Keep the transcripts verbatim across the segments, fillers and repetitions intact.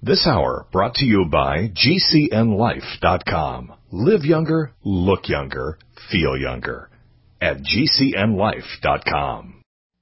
This hour brought to you by G C N life dot com. Live younger, look younger, feel younger at G C N life dot com.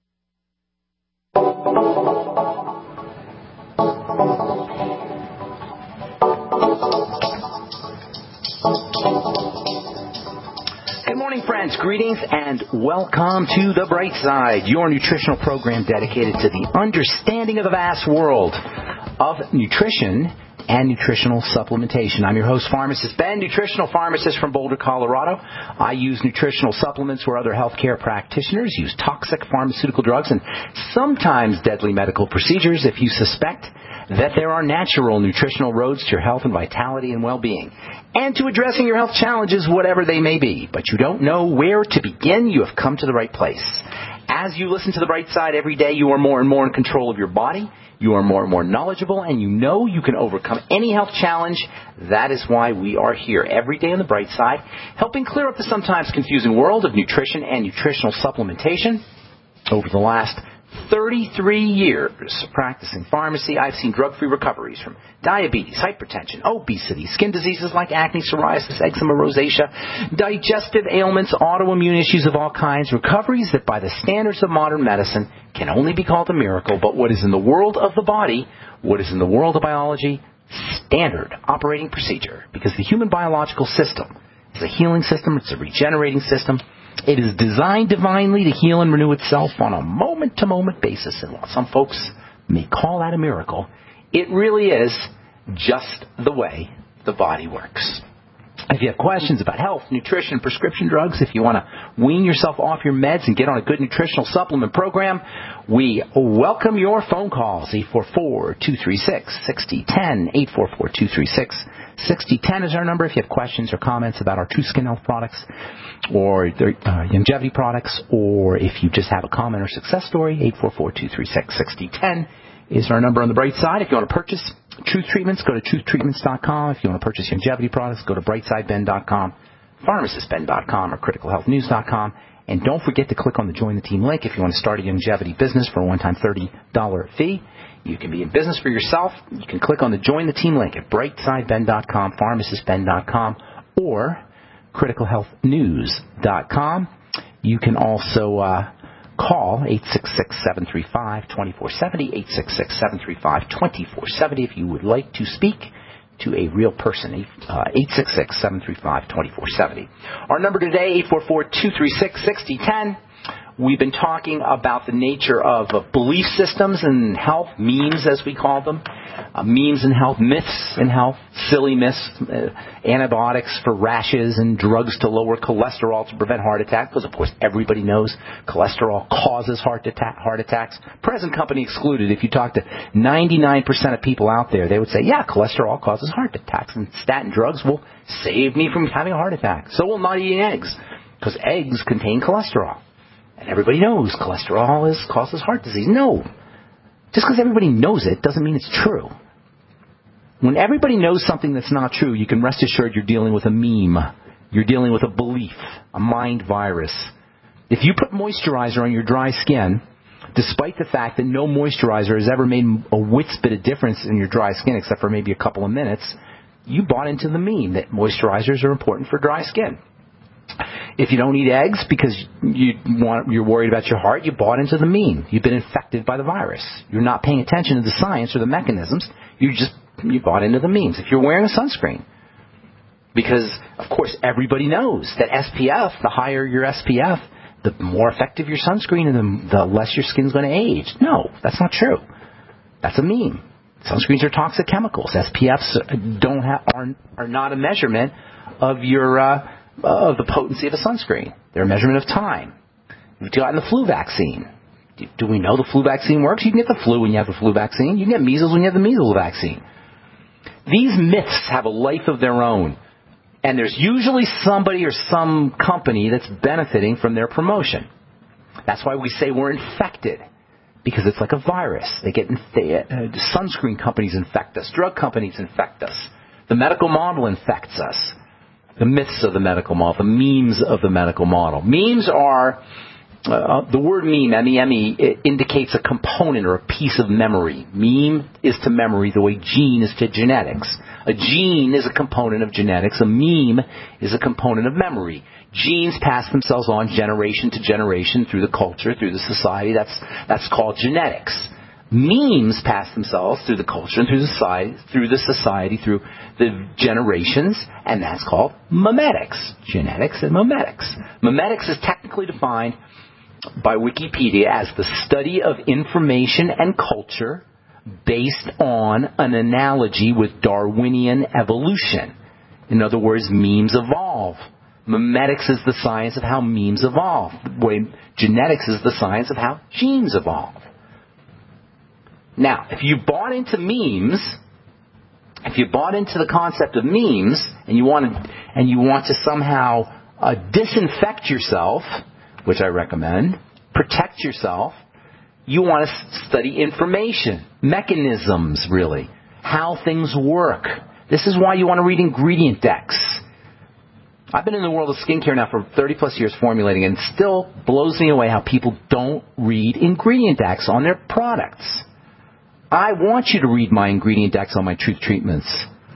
Good morning, friends. Greetings and welcome to The Bright Side, your nutritional program dedicated to the understanding of the vast world of nutrition and nutritional supplementation. I'm your host, Pharmacist Ben, nutritional pharmacist from Boulder, Colorado. I use nutritional supplements where other healthcare practitioners use toxic pharmaceutical drugs and sometimes deadly medical procedures if you suspect that there are natural nutritional roads to your health and vitality and well-being, and to addressing your health challenges, whatever they may be. But you don't know where to begin, you have come to the right place. As you listen to The Bright Side every day, you are more and more in control of your body. You are more and more knowledgeable, and you know you can overcome any health challenge. That is why we are here every day on The Bright Side, helping clear up the sometimes confusing world of nutrition and nutritional supplementation. Over the last thirty-three years practicing pharmacy, I've seen drug-free recoveries from diabetes, hypertension, obesity, skin diseases like acne, psoriasis, eczema, rosacea, digestive ailments, autoimmune issues of all kinds, recoveries that by the standards of modern medicine can only be called a miracle. But what is in the world of the body, what is in the world of biology, standard operating procedure, because the human biological system is a healing system, it's a regenerating system. It is designed divinely to heal and renew itself on a moment-to-moment basis. And while some folks may call that a miracle, it really is just the way the body works. If you have questions about health, nutrition, prescription drugs, if you want to wean yourself off your meds and get on a good nutritional supplement program, we welcome your phone calls. eight four four, two three six, six zero one zero, eight four four, two three six, six zero one zero is our number if you have questions or comments about our True Skin Health products or their uh, longevity products, or if you just have a comment or success story, eight four four, two three six, six zero one zero is our number on the bright side. If you want to purchase Truth Treatments, go to truth treatments dot com. If you want to purchase longevity products, go to bright side ben dot com, pharmacist ben dot com, or critical health news dot com. And don't forget to click on the Join the Team link if you want to start a longevity business for a one-time thirty dollars fee. You can be in business for yourself. You can click on the Join the Team link at bright side ben dot com, pharmacist ben dot com, or critical health news dot com. You can also uh, call eight six six, seven three five, two four seven zero, eight six six, seven three five, two four seven zero if you would like to speak to a real person, uh, eight six six, seven three five, two four seven zero. Our number today, eight four four, two three six, six zero one zero. We've been talking about the nature of uh, belief systems in health, memes as we call them, uh, memes in health, myths in health, silly myths, uh, antibiotics for rashes and drugs to lower cholesterol to prevent heart attack, because of course everybody knows cholesterol causes heart, attack, heart attacks. Present company excluded. If you talk to ninety-nine percent of people out there, they would say, yeah, cholesterol causes heart attacks, and statin drugs will save me from having a heart attack. So will not eating eggs, because eggs contain cholesterol. And everybody knows cholesterol is, causes heart disease. No. Just because everybody knows it doesn't mean it's true. When everybody knows something that's not true, you can rest assured you're dealing with a meme. You're dealing with a belief, a mind virus. If you put moisturizer on your dry skin, despite the fact that no moisturizer has ever made a whit's bit of difference in your dry skin except for maybe a couple of minutes, you bought into the meme that moisturizers are important for dry skin. If you don't eat eggs because you want, you're worried about your heart, you bought into the meme. You've been infected by the virus. You're not paying attention to the science or the mechanisms. You just you bought into the memes. If you're wearing a sunscreen, because, of course, everybody knows that S P F, the higher your S P F, the more effective your sunscreen and the, the less your skin's going to age. No, that's not true. That's a meme. Sunscreens are toxic chemicals. S P Fs don't have, are, are not a measurement of your... Uh, of the potency of a sunscreen. They're a measurement of time. You've gotten the flu vaccine. Do, do we know the flu vaccine works? You can get the flu when you have the flu vaccine. You can get measles when you have the measles vaccine. These myths have a life of their own. And there's usually somebody or some company that's benefiting from their promotion. That's why we say we're infected. Because it's like a virus. They get they, uh, sunscreen companies infect us. Drug companies infect us. The medical model infects us. The myths of the medical model, the memes of the medical model. Memes are Uh, the word meme, M E M E, it indicates a component or a piece of memory. Meme is to memory the way gene is to genetics. A gene is a component of genetics. A meme is a component of memory. Genes pass themselves on generation to generation through the culture, through the society. That's that's called genetics. Memes pass themselves through the culture and through the society, through the society, through the generations, and that's called memetics. Genetics and memetics. Memetics is technically defined by Wikipedia as the study of information and culture based on an analogy with Darwinian evolution. In other words, memes evolve. Memetics is the science of how memes evolve. The way genetics is the science of how genes evolve. Now, if you bought into memes, if you bought into the concept of memes, and you want to, and you want to somehow uh, disinfect yourself, which I recommend, protect yourself, you want to study information, mechanisms, really, how things work. This is why you want to read ingredient decks. I've been in the world of skincare now for thirty plus years formulating, and it still blows me away how people don't read ingredient decks on their products. I want you to read my ingredient decks on my Truth Treatments.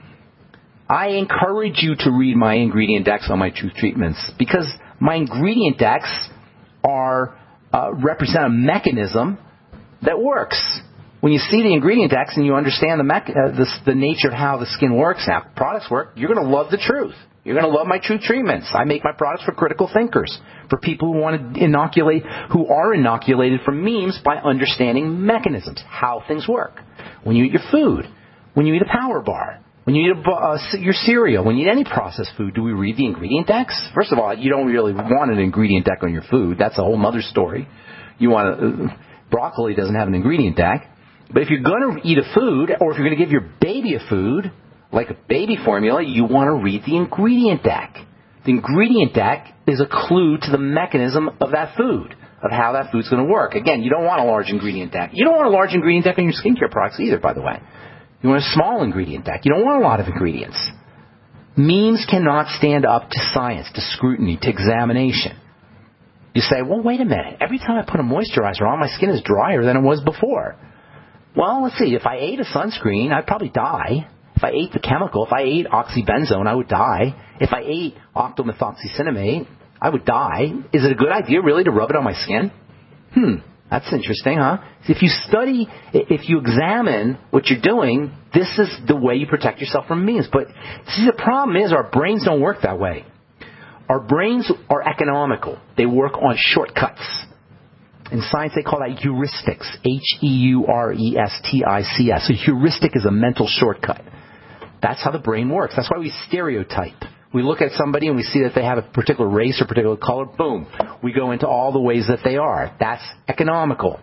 I encourage you to read my ingredient decks on my Truth Treatments because my ingredient decks are uh, represent a mechanism that works. When you see the ingredient decks and you understand the, mech- uh, the, the nature of how the skin works, how products work, you're going to love the truth. You're going to love my Truth Treatments. I make my products for critical thinkers, for people who want to inoculate, who are inoculated from memes by understanding mechanisms, how things work. When you eat your food, when you eat a power bar, when you eat a, uh, your cereal, when you eat any processed food, do we read the ingredient decks? First of all, you don't really want an ingredient deck on your food. That's a whole other story. You want to, uh, broccoli doesn't have an ingredient deck. But if you're going to eat a food, or if you're going to give your baby a food, like a baby formula, you want to read the ingredient deck. The ingredient deck is a clue to the mechanism of that food, of how that food's going to work. Again, you don't want a large ingredient deck. You don't want a large ingredient deck on your skincare products either, by the way. You want a small ingredient deck. You don't want a lot of ingredients. Memes cannot stand up to science, to scrutiny, to examination. You say, well, wait a minute. Every time I put a moisturizer on, my skin is drier than it was before. Well, let's see. If I ate a sunscreen, I'd probably die. If I ate the chemical, if I ate oxybenzone, I would die. If I ate octomethoxycinnamate, I would die. Is it a good idea, really, to rub it on my skin? Hmm, that's interesting, huh? If you study, if you examine what you're doing, this is the way you protect yourself from memes. But see, the problem is our brains don't work that way. Our brains are economical. They work on shortcuts. In science, they call that heuristics, H E U R E S T I C S. A heuristic is a mental shortcut. That's how the brain works. That's why we stereotype. We look at somebody and we see that they have a particular race or particular color. Boom. We go into all the ways that they are. That's economical.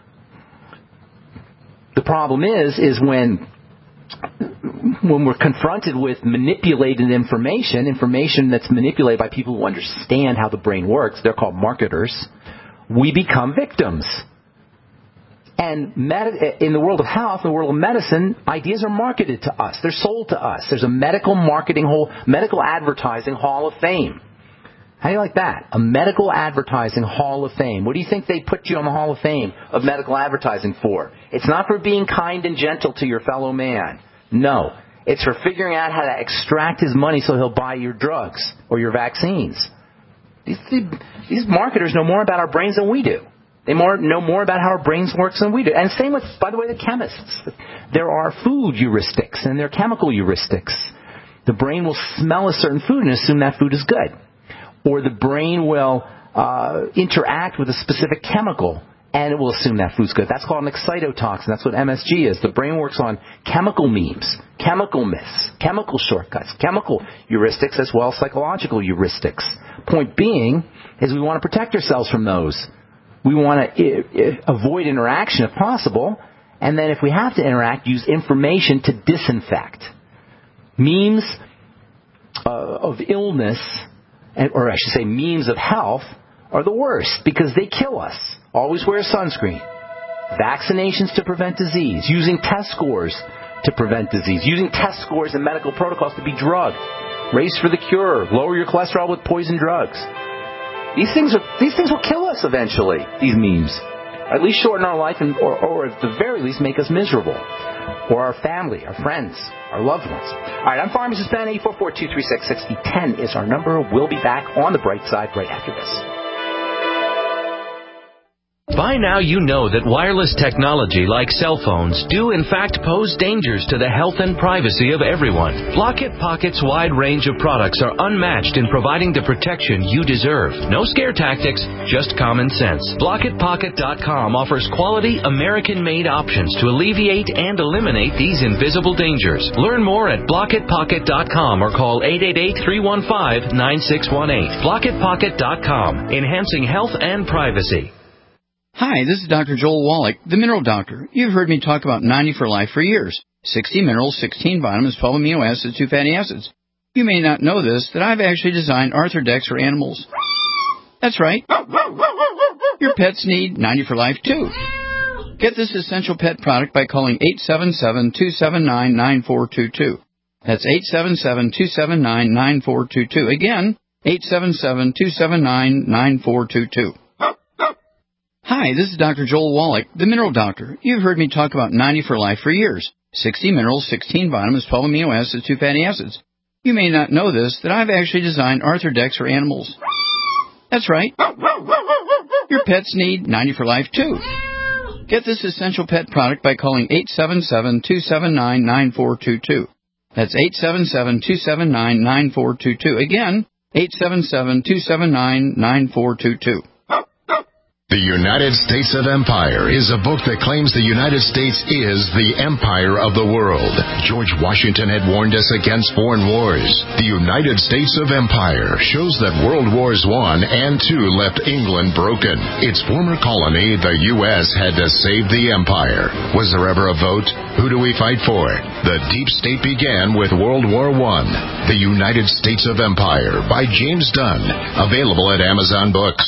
The problem is, is when, when we're confronted with manipulated information, information that's manipulated by people who understand how the brain works, they're called marketers, we become victims. And med- in the world of health, in the world of medicine, ideas are marketed to us. They're sold to us. There's a medical marketing hall, medical advertising hall of fame. How do you like that? A medical advertising hall of fame. What do you think they put you on the hall of fame of medical advertising for? It's not for being kind and gentle to your fellow man. No. It's for figuring out how to extract his money so he'll buy your drugs or your vaccines. These, these marketers know more about our brains than we do. They more, know more about how our brains work than we do. And same with, by the way, the chemists. There are food heuristics and there are chemical heuristics. The brain will smell a certain food and assume that food is good. Or the brain will uh, interact with a specific chemical and it will assume that food's good. That's called an excitotoxin. That's what M S G is. The brain works on chemical memes, chemical myths, chemical shortcuts, chemical heuristics, as well as psychological heuristics. Point being is we want to protect ourselves from those. We want to I- avoid interaction if possible, and then if we have to interact, use information to disinfect. Memes uh, of illness, or I should say memes of health, are the worst because they kill us. Always wear sunscreen. Vaccinations to prevent disease. Using test scores to prevent disease. Using test scores and medical protocols to be drugged. Race for the cure. Lower your cholesterol with poison drugs. These things are these things will kill us eventually. These memes, at least shorten our life, and or, or at the very least make us miserable, or our family, our friends, our loved ones. All right, I'm Pharmacist Ben. eight four four, two three six, six zero one zero is our number. We'll be back on the bright side right after this. By now you know that wireless technology like cell phones do in fact pose dangers to the health and privacy of everyone. Blockit Pocket's wide range of products are unmatched in providing the protection you deserve. No scare tactics, just common sense. Blockit Pocket dot com offers quality American-made options to alleviate and eliminate these invisible dangers. Learn more at Blockit Pocket dot com or call eight eight eight, three one five, nine six one eight. Blockit Pocket dot com, enhancing health and privacy. Hi, this is Doctor Joel Wallach, the Mineral Doctor. You've heard me talk about ninety for Life for years. sixty minerals, sixteen vitamins, twelve amino acids, two fatty acids. You may not know this, that I've actually designed Arthrodex for animals. That's right. Your pets need ninety for Life, too. Get this essential pet product by calling eight seven seven, two seven nine, nine four two two. That's eight seven seven, two seven nine, nine four two two. Again, eight seven seven, two seven nine, nine four two two. Hi, this is Doctor Joel Wallach, the Mineral Doctor. You've heard me talk about ninety for Life for years. sixty minerals, sixteen vitamins, twelve amino acids, two fatty acids. You may not know this, that I've actually designed Arthrodex for animals. That's right. Your pets need ninety for Life, too. Get this essential pet product by calling eight seven seven, two seven nine, nine four two two. That's eight seven seven, two seven nine, nine four two two. Again, eight seven seven, two seven nine, nine four two two. The United States of Empire is a book that claims the United States is the empire of the world. George Washington had warned us against foreign wars. The United States of Empire shows that World Wars One and Two left England broken. Its former colony, the U S, had to save the empire. Was there ever a vote? Who do we fight for? The deep state began with World War One. The United States of Empire by James Dunn. Available at Amazon Books.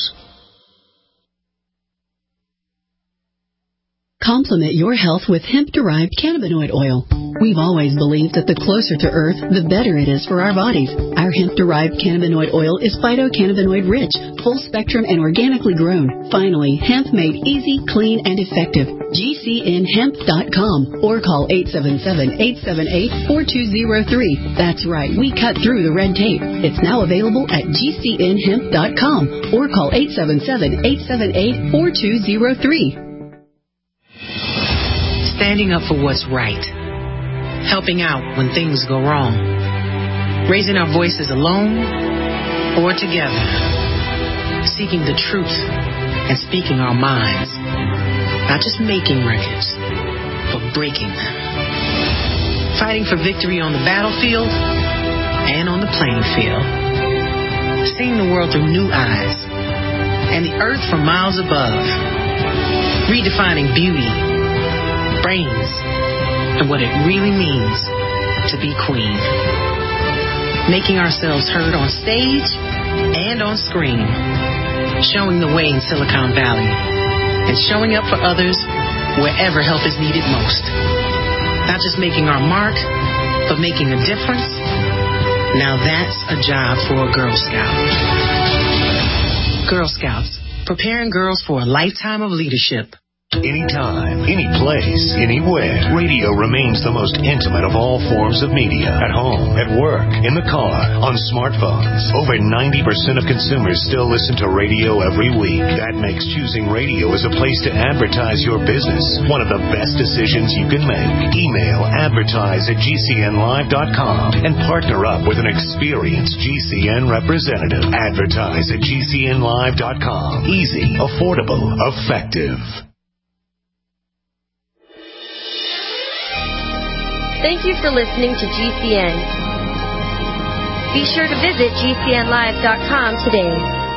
Complement your health with hemp-derived cannabinoid oil. We've always believed that the closer to Earth, the better it is for our bodies. Our hemp-derived cannabinoid oil is phytocannabinoid-rich, full-spectrum, and organically grown. Finally, hemp made easy, clean, and effective. G C N hemp dot com or call eight seven seven, eight seven eight, four two zero three. That's right, we cut through the red tape. It's now available at G C N hemp dot com or call eight seven seven, eight seven eight, four two zero three. Standing up for what's right, helping out when things go wrong, raising our voices alone or together, seeking the truth and speaking our minds, not just making records, but breaking them, fighting for victory on the battlefield and on the playing field, seeing the world through new eyes and the earth from miles above, redefining beauty, brains, and what it really means to be queen. Making ourselves heard on stage and on screen. Showing the way in Silicon Valley. And showing up for others wherever help is needed most. Not just making our mark, but making a difference. Now that's a job for a Girl Scout. Girl Scouts, preparing girls for a lifetime of leadership. Anytime, any place, anywhere. Radio remains the most intimate of all forms of media. At home, at work, in the car, on smartphones. Over ninety percent of consumers still listen to radio every week. That makes choosing radio as a place to advertise your business one of the best decisions you can make. Email advertise at G C N live dot com and partner up with an experienced G C N representative. Advertise at G C N live dot com. Easy, affordable, effective. Thank you for listening to G C N. Be sure to visit G C N live dot com today.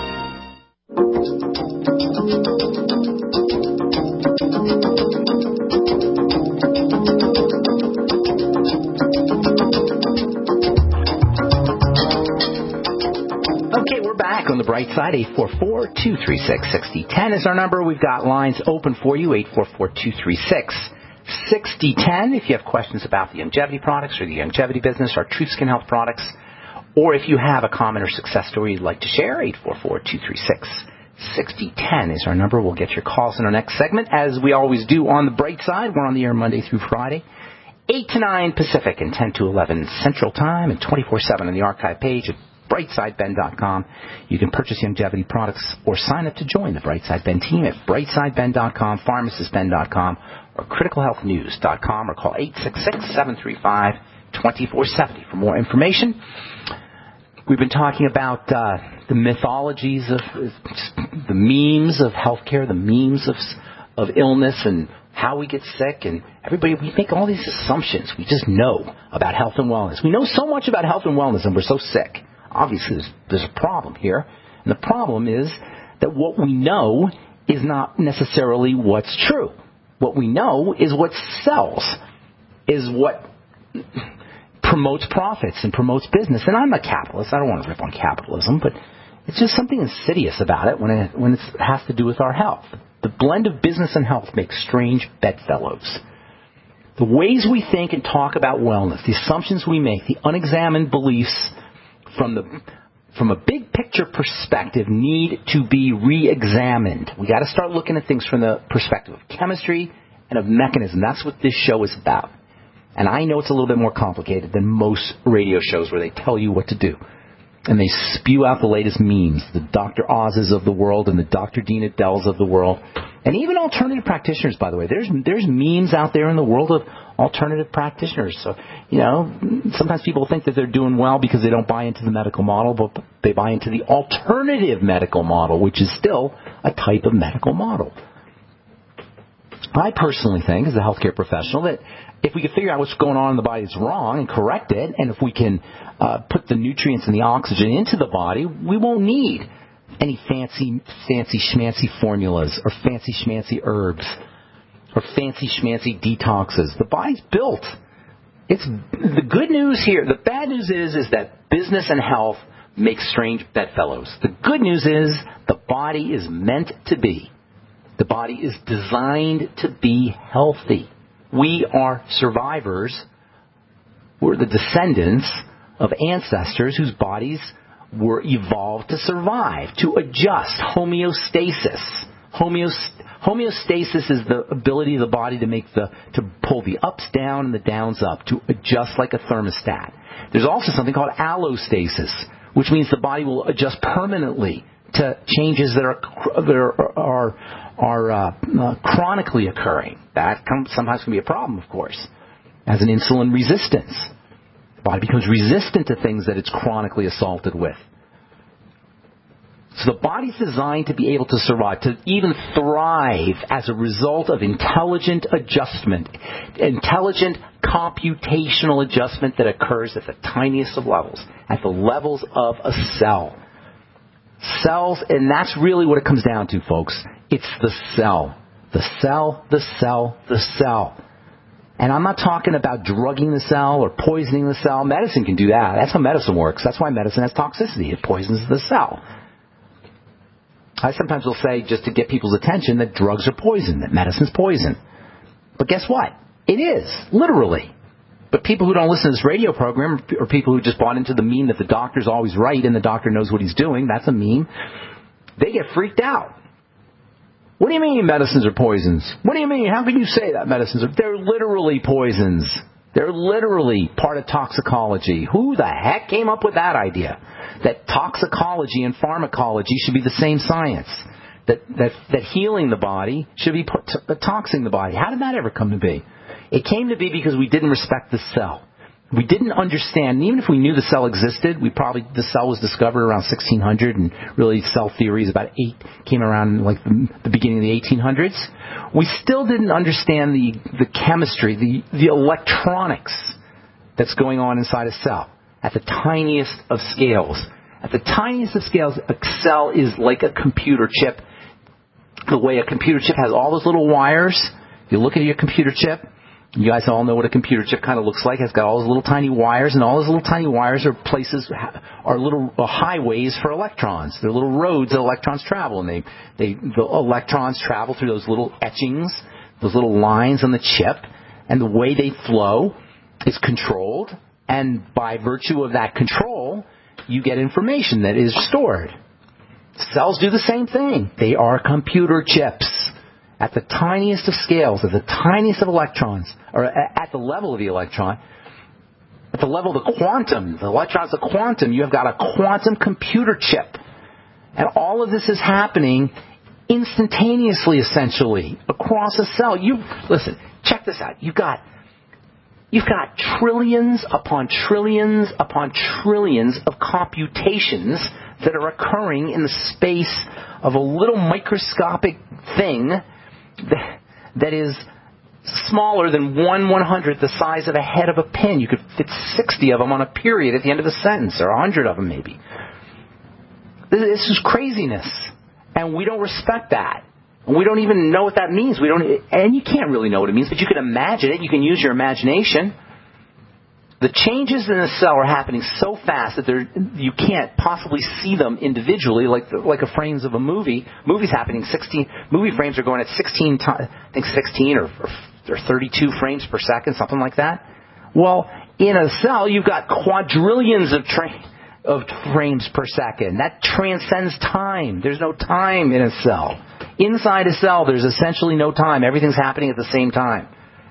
Okay, we're back on the bright side. eight four four, two three six, six zero one zero is our number. We've got lines open for you, eight four four, two three six, six zero one zero. If you have questions about the Youngevity products or the Youngevity business or TruthSkin Health products, Or if you have a comment or success story you'd like to share, eight four four, two three six, six zero one zero is our number. We'll get your calls in our next segment. As we always do on the bright side, we're on the air Monday through Friday, eight to nine Pacific and ten to eleven Central Time, and twenty-four seven on the archive page at brightside ben dot com. You can purchase longevity products or sign up to join the Brightside Ben team at brightside ben dot com, pharmacist ben dot com, or critical health news dot com, or call eight six six, seven three five, two four seven zero for more information. We've been talking about uh, the mythologies of the memes of healthcare, the memes of of illness and how we get sick, and everybody, we make all these assumptions. We just know about health and wellness. We know so much about health and wellness, and we're so sick. Obviously, there's, there's a problem here, and the problem is that what we know is not necessarily what's true. What we know is what sells, is what promotes profits and promotes business. And I'm a capitalist. I don't want to rip on capitalism, but it's just something insidious about it when it, when it has to do with our health. The blend of business and health makes strange bedfellows. The ways we think and talk about wellness, the assumptions we make, the unexamined beliefs from the from a big picture perspective need to be re-examined. We got to start looking at things from the perspective of chemistry and of mechanism. That's what this show is about. And I know it's a little bit more complicated than most radio shows where they tell you what to do. And they spew out the latest memes, the Doctor Oz's of the world and the Doctor Dean Adel's of the world. And even alternative practitioners, by the way. There's there's memes out there in the world of alternative practitioners. So, you know, sometimes people think that they're doing well because they don't buy into the medical model, but they buy into the alternative medical model, which is still a type of medical model. I personally think, as a healthcare professional, that if we can figure out what's going on in the body that's wrong and correct it, and if we can uh, put the nutrients and the oxygen into the body, we won't need any fancy, fancy schmancy formulas or fancy schmancy herbs or fancy schmancy detoxes. The body's built. It's the good news here. The bad news is is that business and health make strange bedfellows. The good news is the body is meant to be. The body is designed to be healthy. We are survivors. We're the descendants of ancestors whose bodies were evolved to survive, to adjust, homeostasis. Homeost- homeostasis is the ability of the body to make the to pull the ups down and the downs up, to adjust like a thermostat. There's also something called allostasis, which means the body will adjust permanently to changes that are that are are, are uh, uh, chronically occurring. That can, sometimes can be a problem, of course, as an insulin resistance. The body becomes resistant to things that it's chronically assaulted with. So the body's designed to be able to survive, to even thrive as a result of intelligent adjustment, intelligent computational adjustment that occurs at the tiniest of levels, at the levels of a cell. Cells, and that's really what it comes down to, folks. It's the cell. The cell, the cell, the cell. And I'm not talking about drugging the cell or poisoning the cell. Medicine can do that. That's how medicine works. That's why medicine has toxicity. It poisons the cell. I sometimes will say, just to get people's attention, that drugs are poison, that medicine's poison. But guess what? It is, literally. But people who don't listen to this radio program, or people who just bought into the meme that the doctor's always right and the doctor knows what he's doing, that's a meme, they get freaked out. What do you mean medicines are poisons? What do you mean? How can you say that medicines are? They're literally poisons. They're literally part of toxicology. Who the heck came up with that idea? That toxicology and pharmacology should be the same science. That that, that healing the body should be t- toxing the body. How did that ever come to be? It came to be because we didn't respect the cell. We didn't understand, and even if we knew the cell existed, we probably, the cell was discovered around sixteen hundred, and really cell theories about eight came around in like the, the beginning of the eighteen hundreds. We still didn't understand the, the chemistry, the, the electronics that's going on inside a cell at the tiniest of scales. At the tiniest of scales, a cell is like a computer chip. The way a computer chip has all those little wires. You look at your computer chip. You guys all know what a computer chip kind of looks like. It's got all those little tiny wires, and all those little tiny wires are places, are little highways for electrons. They're little roads that electrons travel, and they, they, the electrons travel through those little etchings, those little lines on the chip, and the way they flow is controlled, and by virtue of that control, you get information that is stored. Cells do the same thing. They are computer chips at the tiniest of scales, at the tiniest of electrons, or at the level of the electron, at the level of the quantum. The electron's a quantum. You have got a quantum computer chip. And all of this is happening instantaneously, essentially, across a cell. You listen, check this out. You've got you've got trillions upon trillions upon trillions of computations that are occurring in the space of a little microscopic thing that, that is smaller than one one hundredth the size of a head of a pin. You could fit sixty of them on a period at the end of a sentence, or one hundred of them maybe. This is craziness, and we don't respect that. And we don't even know what that means. We don't, and you can't really know what it means, but you can imagine it. You can use your imagination. The changes in a cell are happening so fast that they're, you can't possibly see them individually, like the, like a frames of a movie. Movies happening sixteen. Movie frames are going at sixteen. I think sixteen or, or, or thirty-two frames per second, something like that. Well, in a cell, you've got quadrillions of tra- of frames per second. That transcends time. There's no time in a cell. Inside a cell, there's essentially no time. Everything's happening at the same time.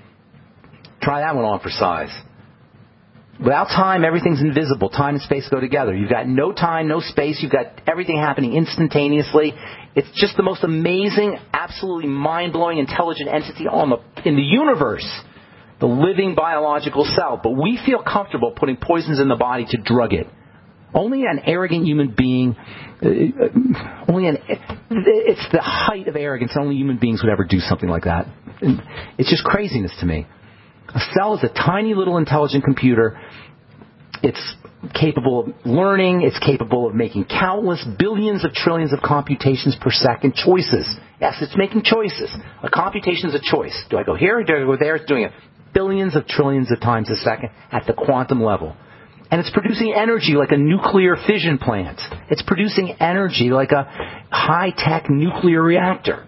Try that one on for size. Without time, everything's invisible. Time and space go together. You've got no time, no space. You've got everything happening instantaneously. It's just the most amazing, absolutely mind-blowing, intelligent entity on the, in the universe. The living biological cell. But we feel comfortable putting poisons in the body to drug it. Only an arrogant human being, uh, only an, it's the height of arrogance. Only human beings would ever do something like that. It's just craziness to me. A cell is a tiny little intelligent computer. It's capable of learning. It's capable of making countless billions of trillions of computations per second. Choices. Yes, it's making choices. A computation is a choice. Do I go here or do I go there? It's doing it billions of trillions of times a second at the quantum level. And it's producing energy like a nuclear fission plant. It's producing energy like a high-tech nuclear reactor.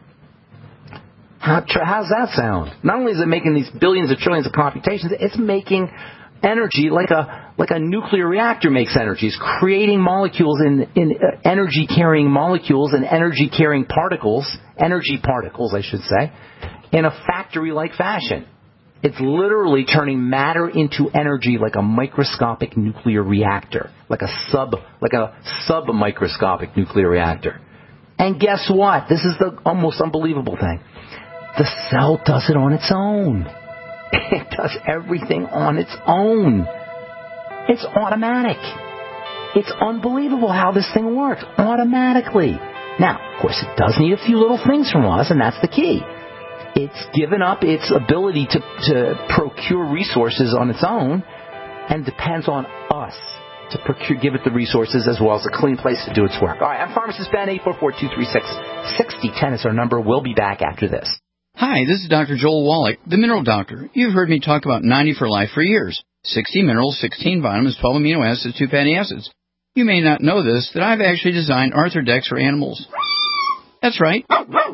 How, how's that sound? Not only is it making these billions of trillions of computations, it's making energy like a like a nuclear reactor makes energy. It's creating molecules in, in uh, energy-carrying molecules and energy-carrying particles, energy particles, I should say, in a factory-like fashion. It's literally turning matter into energy like a microscopic nuclear reactor, like a sub, like a sub-microscopic nuclear reactor. And guess what? This is the almost unbelievable thing. The cell does it on its own. It does everything on its own. It's automatic. It's unbelievable how this thing works automatically. Now, of course, it does need a few little things from us, and that's the key. It's given up its ability to, to procure resources on its own and depends on us to procure, give it the resources as well as a clean place to do its work. All right, I'm Pharmacist Ben. Eight four four, two three six, six zero one zero is our number. We'll be back after this. Hi, this is Doctor Joel Wallach, the Mineral Doctor. You've heard me talk about ninety for Life for years. sixty minerals, sixteen vitamins, twelve amino acids, two fatty acids. You may not know this, that I've actually designed Arthrodex for animals. That's right.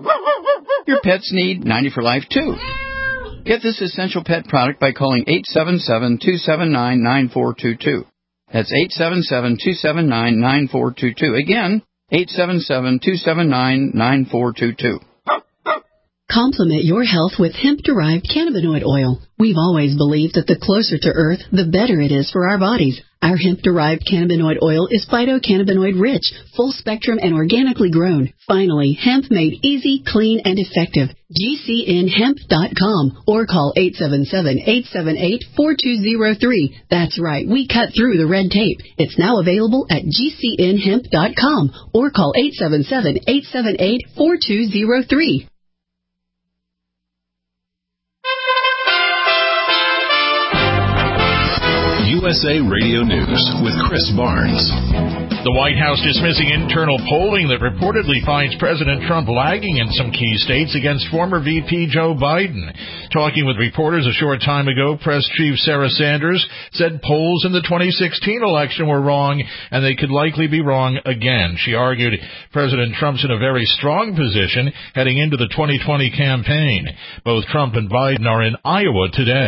Your pets need ninety for Life, too. Get this essential pet product by calling eight seven seven, two seven nine, nine four two two. That's eight seven seven, two seven nine, nine four two two. Again, eight seven seven, two seven nine, nine four two two. Complement your health with hemp-derived cannabinoid oil. We've always believed that the closer to Earth, the better it is for our bodies. Our hemp-derived cannabinoid oil is phytocannabinoid rich, full spectrum, and organically grown. Finally, hemp made easy, clean, and effective. G C N hemp dot com or call eight seven seven, eight seven eight, four two zero three. That's right, we cut through the red tape. It's now available at G C N hemp dot com or call eight seven seven, eight seven eight, four two zero three. U S A Radio News with Chris Barnes. The White House dismissing internal polling that reportedly finds President Trump lagging in some key states against former V P Joe Biden. Talking with reporters a short time ago, Press Chief Sarah Sanders said polls in the twenty sixteen election were wrong and they could likely be wrong again. She argued President Trump's in a very strong position heading into the twenty twenty campaign. Both Trump and Biden are in Iowa today.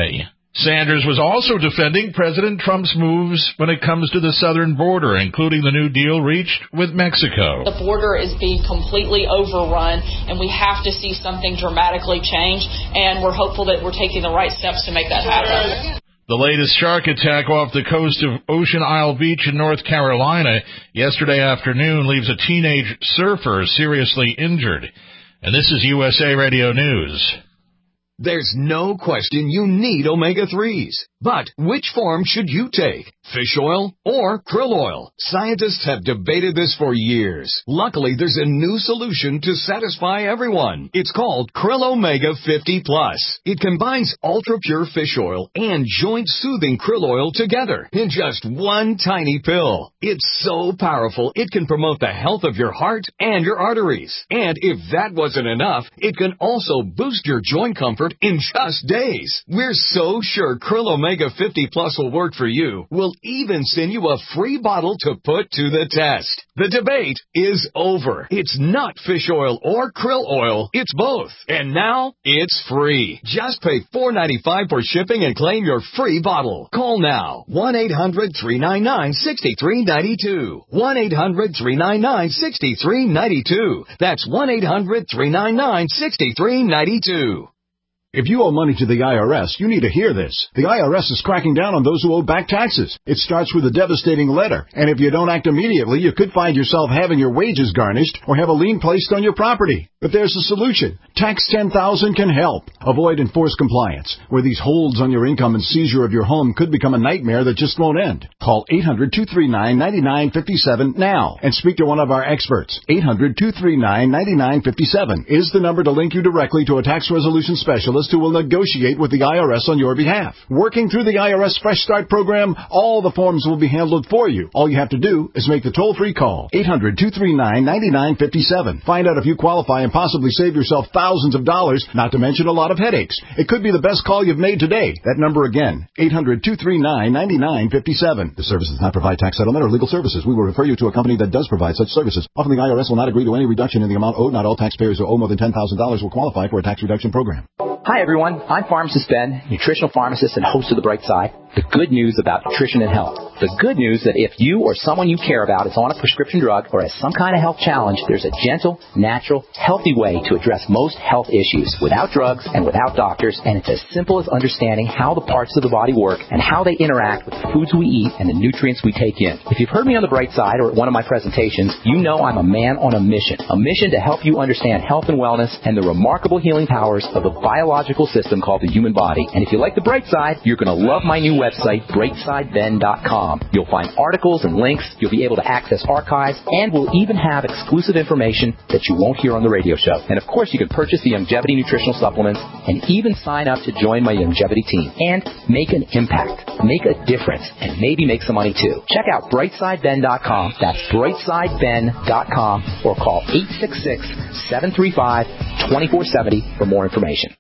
Sanders was also defending President Trump's moves when it comes to the southern border, including the new deal reached with Mexico. The border is being completely overrun, and we have to see something dramatically change, and we're hopeful that we're taking the right steps to make that happen. The latest shark attack off the coast of Ocean Isle Beach in North Carolina yesterday afternoon leaves a teenage surfer seriously injured. And this is U S A Radio News. There's no question you need omega threes. But which form should you take? Fish oil or krill oil? Scientists have debated this for years. Luckily, there's a new solution to satisfy everyone. It's called Krill Omega fifty plus. It combines ultra-pure fish oil and joint-soothing krill oil together in just one tiny pill. It's so powerful, it can promote the health of your heart and your arteries. And if that wasn't enough, it can also boost your joint comfort in just days. We're so sure Krill Omega fifty plus will work for you. We'll even send you a free bottle to put to the test. The debate is over. It's not fish oil or krill oil. It's both. And now it's free. Just pay four dollars and ninety-five cents for shipping and claim your free bottle. Call now. one eight hundred three nine nine six three nine two. one eight hundred three nine nine six three nine two. That's one eight hundred three nine nine six three nine two. If you owe money to the I R S, you need to hear this. The I R S is cracking down on those who owe back taxes. It starts with a devastating letter, and if you don't act immediately, you could find yourself having your wages garnished or have a lien placed on your property. But there's a solution. Tax ten thousand can help. Avoid enforced compliance, where these holds on your income and seizure of your home could become a nightmare that just won't end. Call eight hundred two three nine nine nine five seven now and speak to one of our experts. eight hundred two three nine nine nine five seven is the number to link you directly to a tax resolution specialist who will negotiate with the I R S on your behalf. Working through the I R S Fresh Start program, all the forms will be handled for you. All you have to do is make the toll-free call. eight hundred two three nine nine nine five seven. Find out if you qualify and possibly save yourself thousands of dollars, not to mention a lot of headaches. It could be the best call you've made today. That number again, eight hundred two three nine nine nine five seven. The service does not provide tax settlement or legal services. We will refer you to a company that does provide such services. Often the I R S will not agree to any reduction in the amount owed. Not all taxpayers who owe more than ten thousand dollars will qualify for a tax reduction program. Hi, everyone. I'm Pharmacist Ben, nutritional pharmacist and host of The Bright Side. The good news about nutrition and health. The good news that if you or someone you care about is on a prescription drug or has some kind of health challenge, there's a gentle, natural, healthy way to address most health issues without drugs and without doctors, and it's as simple as understanding how the parts of the body work and how they interact with the foods we eat and the nutrients we take in. If you've heard me on The Bright Side or at one of my presentations, you know I'm a man on a mission. A mission to help you understand health and wellness and the remarkable healing powers of the biological system called the human body. And if you like The Bright Side, you're going to love my new website, bright side ben dot com. You'll find articles and links, you'll be able to access archives, and we'll even have exclusive information that you won't hear on the radio show. And of course, you can purchase the Youngevity nutritional supplements and even sign up to join my Youngevity team and make an impact, make a difference, and maybe make some money too. Check out bright side ben dot com. That's bright side ben dot com or call eight six six, seven three five, two four seven zero for more information.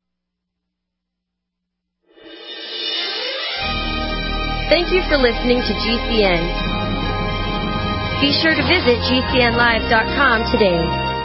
Thank you for listening to G C N. Be sure to visit G C N live dot com today.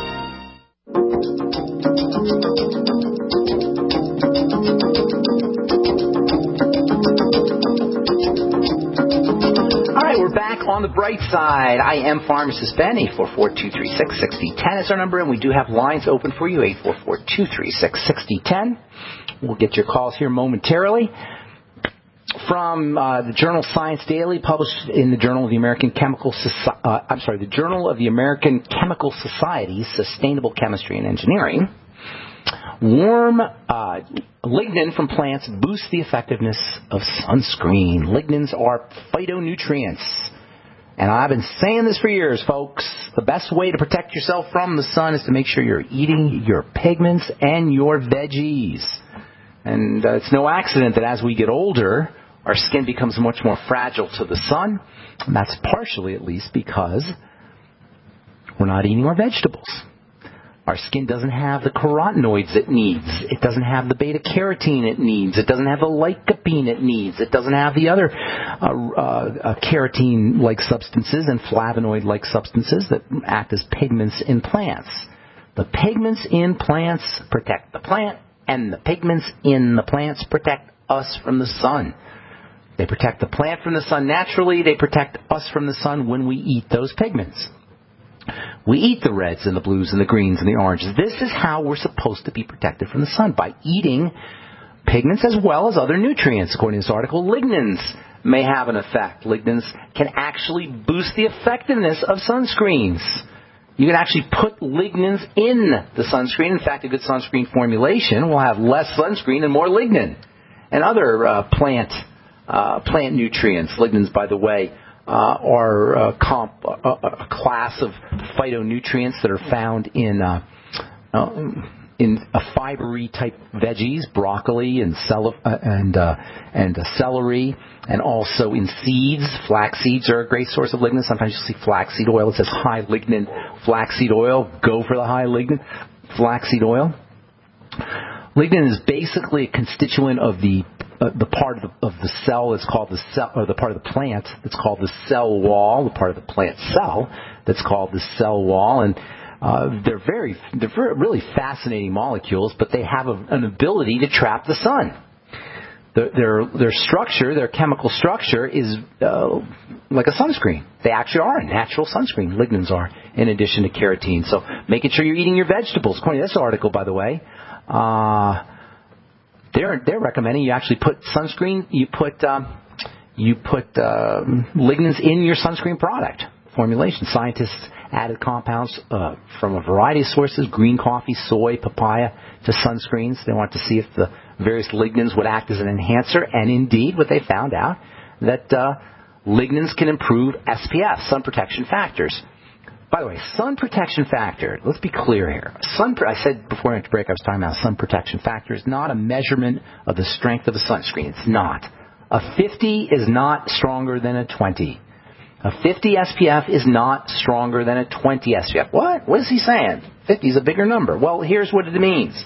All right, we're back on The Bright Side. I am Pharmacist Ben. Eight four four, two three six, six zero one zero is our number, and we do have lines open for you. Eight four four, two three six, six zero one zero. We'll get your calls here momentarily. From uh, the journal Science Daily, published in the Journal of the American Chemical Soci- uh, I'm sorry, the Journal of the American Chemical Society, Sustainable Chemistry and Engineering. Warm uh, lignin from plants boosts the effectiveness of sunscreen. Lignins are phytonutrients. And I've been saying this for years, folks. The best way to protect yourself from the sun is to make sure you're eating your pigments and your veggies. And uh, it's no accident that as we get older, our skin becomes much more fragile to the sun. And that's partially, at least, because we're not eating our vegetables. Our skin doesn't have the carotenoids it needs. It doesn't have the beta-carotene it needs. It doesn't have the lycopene it needs. It doesn't have the other uh, uh, uh, carotene-like substances and flavonoid-like substances that act as pigments in plants. The pigments in plants protect the plant, and the pigments in the plants protect us from the sun. They protect the plant from the sun naturally. They protect us from the sun when we eat those pigments. We eat the reds and the blues and the greens and the oranges. This is how we're supposed to be protected from the sun, by eating pigments as well as other nutrients. According to this article, lignans may have an effect. Lignans can actually boost the effectiveness of sunscreens. You can actually put lignans in the sunscreen. In fact, a good sunscreen formulation will have less sunscreen and more lignin and other uh, plant uh, plant nutrients. Lignans, by the way, uh, are uh, comp, uh, a class of phytonutrients that are found in uh, uh, in a fibery type veggies, broccoli and cel- uh, and uh, and uh, celery, and also in seeds. Flax seeds are a great source of lignin. Sometimes you'll see flaxseed oil. It says high lignin flaxseed oil. Go for the high lignin flaxseed oil. Lignin is basically a constituent of the uh, the part of the, of the cell that's called the cell, or the part of the plant that's called the cell wall. The part of the plant cell that's called the cell wall, and Uh, they're very, they're very, really fascinating molecules, but they have a, an ability to trap the sun. Their, their, their structure, their chemical structure is uh, like a sunscreen. They actually are a natural sunscreen. Lignans are, in addition to carotene. So making sure you're eating your vegetables. According to this article, by the way, uh, they're they're recommending you actually put sunscreen. You put um, you put uh, lignans in your sunscreen product formulation. Scientists added compounds uh, from a variety of sources: green coffee, soy, papaya, to sunscreens. They wanted to see if the various lignans would act as an enhancer, and indeed, what they found out that uh, lignans can improve S P F, sun protection factors. By the way, sun protection factor, let's be clear here. Sun, I said before I went to break, I was talking about sun protection factor is not a measurement of the strength of a sunscreen. It's not. A fifty is not stronger than a twenty. A fifty S P F is not stronger than a twenty S P F. What? What is he saying? fifty is a bigger number. Well, here's what it means.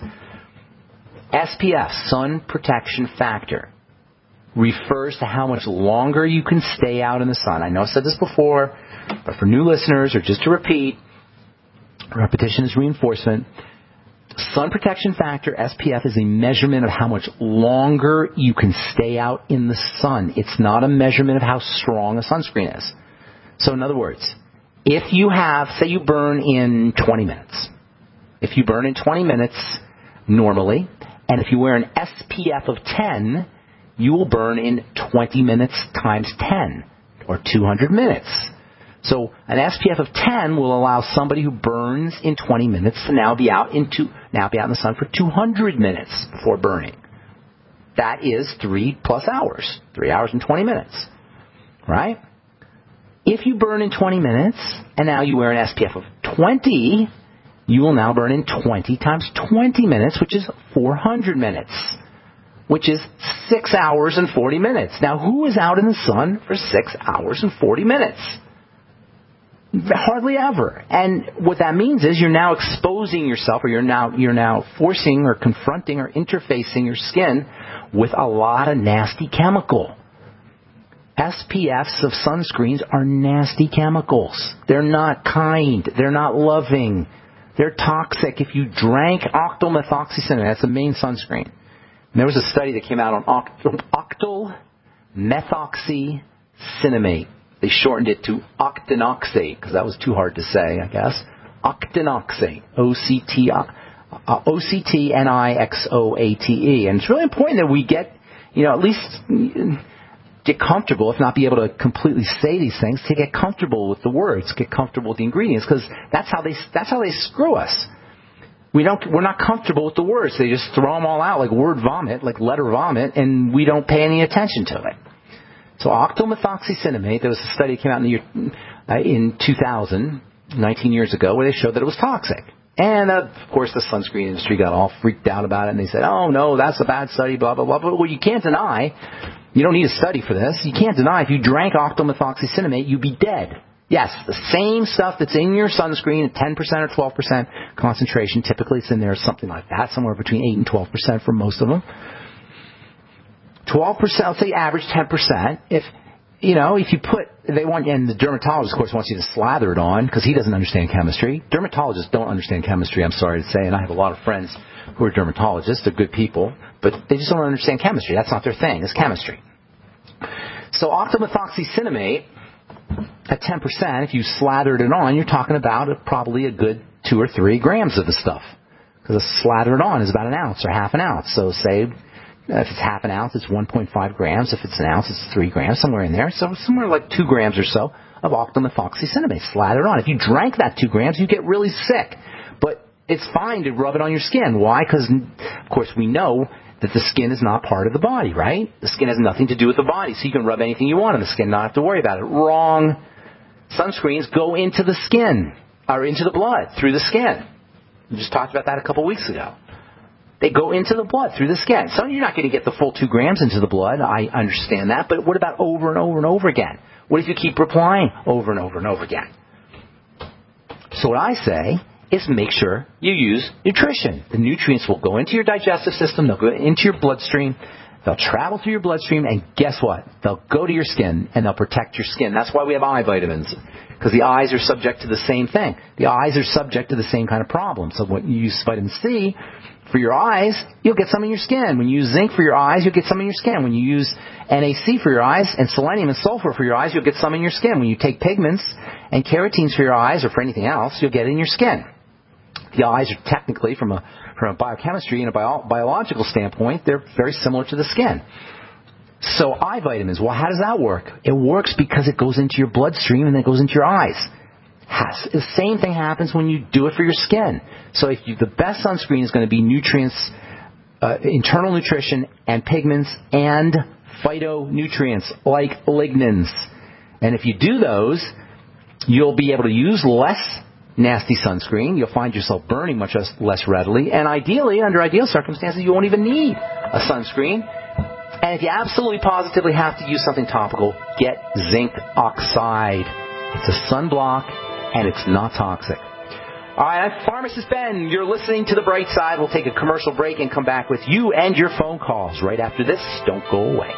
S P F, sun protection factor, refers to how much longer you can stay out in the sun. I know I've said this before, but for new listeners, or just to repeat, repetition is reinforcement. Sun protection factor, S P F, is a measurement of how much longer you can stay out in the sun. It's not a measurement of how strong a sunscreen is. So in other words, if you have, say you burn in twenty minutes. If you burn in twenty minutes normally, and if you wear an S P F of ten, you will burn in twenty minutes times ten, or two hundred minutes. So an S P F of ten will allow somebody who burns in twenty minutes to now be out into now be out in the sun for two hundred minutes before burning. That is three plus hours, three hours and twenty minutes, right? If you burn in twenty minutes and now you wear an S P F of twenty, you will now burn in twenty times twenty minutes, which is four hundred minutes, which is six hours and forty minutes. Now, who is out in the sun for six hours and forty minutes? Hardly ever. And what that means is you're now exposing yourself, or you're now you're now forcing or confronting or interfacing your skin with a lot of nasty chemical. S P Fs of sunscreens are nasty chemicals. They're not kind. They're not loving. They're toxic. If you drank octylmethoxycinnamate, that's the main sunscreen. And there was a study that came out on oct- octylmethoxycinnamate. They shortened it to octinoxate because that was too hard to say, I guess. Octinoxate. O C T O C T N I X O A T E. And it's really important that we get, you know, at least get comfortable, if not be able to completely say these things, to get comfortable with the words, get comfortable with the ingredients, because that's how they that's how they screw us. We don't we're not comfortable with the words. They just throw them all out like word vomit, like letter vomit, and we don't pay any attention to it. So octylmethoxycinnamate, there was a study that came out in the year uh, in two thousand, nineteen years ago, where they showed that it was toxic. And, uh, of course, the sunscreen industry got all freaked out about it, and they said, oh, no, that's a bad study, blah, blah, blah. But what you can't deny, you don't need a study for this, you can't deny if you drank octylmethoxycinnamate, you'd be dead. Yes, the same stuff that's in your sunscreen at ten percent or twelve percent concentration, typically it's in there something like that, somewhere between eight and twelve percent for most of them. twelve percent, let's say average ten percent. If you know, if you put, they want, and the dermatologist, of course, wants you to slather it on because he doesn't understand chemistry. Dermatologists don't understand chemistry, I'm sorry to say, and I have a lot of friends who are dermatologists. They're good people, but they just don't understand chemistry. That's not their thing. It's chemistry. So octamethoxycinnamate at ten percent, if you slathered it on, you're talking about a, probably a good two or three grams of the stuff. Because a slather it on is about an ounce or half an ounce. So say if it's half an ounce, it's one point five grams. If it's an ounce, it's three grams, somewhere in there. So somewhere like two grams or so of octamethoxycinnamate slathered on. If you drank that two grams, you get really sick. But it's fine to rub it on your skin. Why? Because, of course, we know that the skin is not part of the body, right? The skin has nothing to do with the body, so you can rub anything you want on the skin, not have to worry about it. Wrong. Sunscreens go into the skin, or into the blood, through the skin. We just talked about that a couple weeks ago. They go into the blood through the skin. So you're not going to get the full two grams into the blood. I understand that. But what about over and over and over again? What if you keep replying over and over and over again? So what I say is make sure you use nutrition. The nutrients will go into your digestive system. They'll go into your bloodstream. They'll travel through your bloodstream. And guess what? They'll go to your skin and they'll protect your skin. That's why we have eye vitamins. Because the eyes are subject to the same thing. The eyes are subject to the same kind of problem. So when you use vitamin C for your eyes, you'll get some in your skin. When you use zinc for your eyes, you'll get some in your skin. When you use N A C for your eyes and selenium and sulfur for your eyes, you'll get some in your skin. When you take pigments and carotenes for your eyes or for anything else, you'll get it in your skin. The eyes are technically, from a from a biochemistry and a bio, biological standpoint, they're very similar to the skin. So eye vitamins, well, how does that work? It works because it goes into your bloodstream and then it goes into your eyes. Has, the same thing happens when you do it for your skin. So if you, the best sunscreen is going to be nutrients, uh, internal nutrition and pigments and phytonutrients like lignans. And if you do those, you'll be able to use less nasty sunscreen. You'll find yourself burning much less readily. And ideally, under ideal circumstances, you won't even need a sunscreen. And if you absolutely positively have to use something topical, get zinc oxide. It's a sunblock, and it's not toxic. All right, I'm Pharmacist Ben. You're listening to The Bright Side. We'll take a commercial break and come back with you and your phone calls right after this. Don't go away.